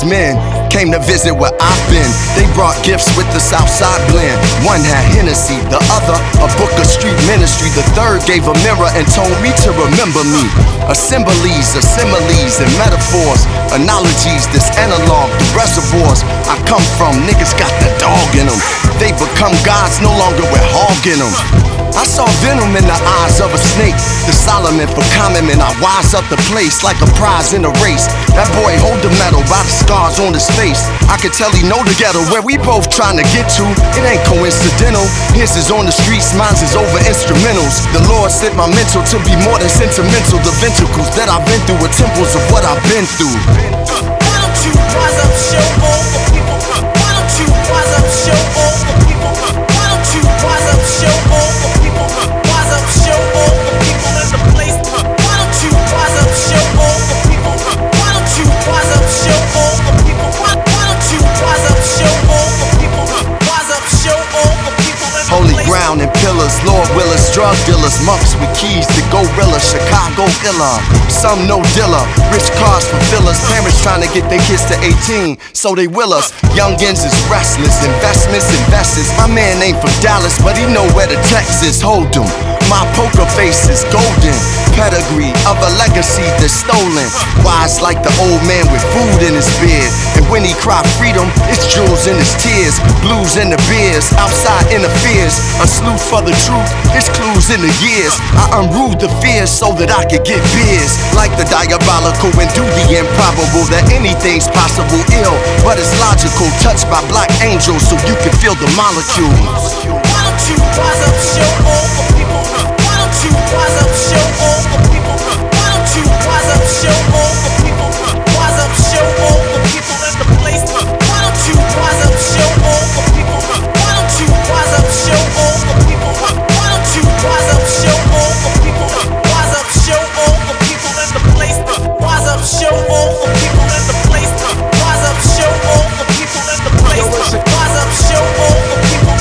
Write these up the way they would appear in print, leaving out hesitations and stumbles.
wise men came to visit where I've been. They brought gifts with the Southside blend. One had Hennessy, the other a book of street ministry. The third gave a mirror and told me to remember me. Assemblies of similes and metaphors, analogies, this analog, the reservoirs I come from. Niggas got the dog in them. They become gods, no longer with hog in them. I saw venom in the eyes of a snake. The Solomon for common man, I wise up the place like a prize in a race. That boy hold the medal by the scars on his face. I could tell he know the ghetto where we both trying to get to. It ain't coincidental. His is on the streets, mine's is over instrumentals. The Lord sent my mental to be more than sentimental. The ventricles that I've been through are temples of what I've been through. Why don't you rise up, show all the people? Why don't you rise up, show all the people? Why don't you rise up, show all the people? Rise up, show all the people in the place. Why don't you rise up, show all the people? Why don't you rise up, show all the people? Why don't you rise up, show all the people? Rise up, show all the people in the Holy place. ground and pillars, Lord Willis, drug dealers, monks with keys to gorilla, Chicago illa. Some no dealer, rich cars for fillers. Parents trying to get their kids to 18, so they will us. Youngins is restless, investments, investors. My man ain't from Dallas, but he know where the Texas hold him. My poker face is golden, pedigree of a legacy that's stolen. Wise like the old man with food in his beard. And when he cry freedom, it's jewels in his tears. Blues in the beers, outside interferes. A sleuth for the truth, it's clues in the years. I unruled the fears so that I could get beers. Like the diabolical and do the improbable. That anything's possible, ill, but it's logical. Touched by black angels so you can feel the molecules. Why don't you rise up, show all the people? Why don't you rise up, show all the people? Why don't you rise up, show all the people? Rise up, show all the people in the place. Why don't you rise up, show all the people? Why don't you rise up, show all the people? Why don't you rise up, show all the people? Rise up, show all the people in the place. Rise up, show all the people in the place. Rise up, show all the people in the place. Rise up, show all the people.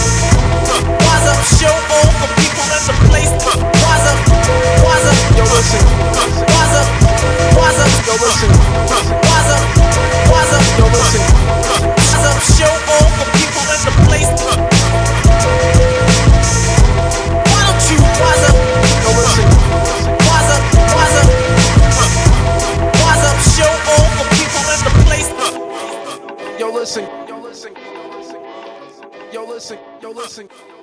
Rise up, show all the people in the place. Rise up, rise up. Yo, listen. Rise up, rise up. Yo, listen. Rise up, rise up. Yo, listen. Rise up, show all the people in the place. Why don't you rise up? Yo, listen. Rise up, rise up. Rise up, show all the people in the place. Yo, listen. Yo, listen. Yo, listen. Yo, listen.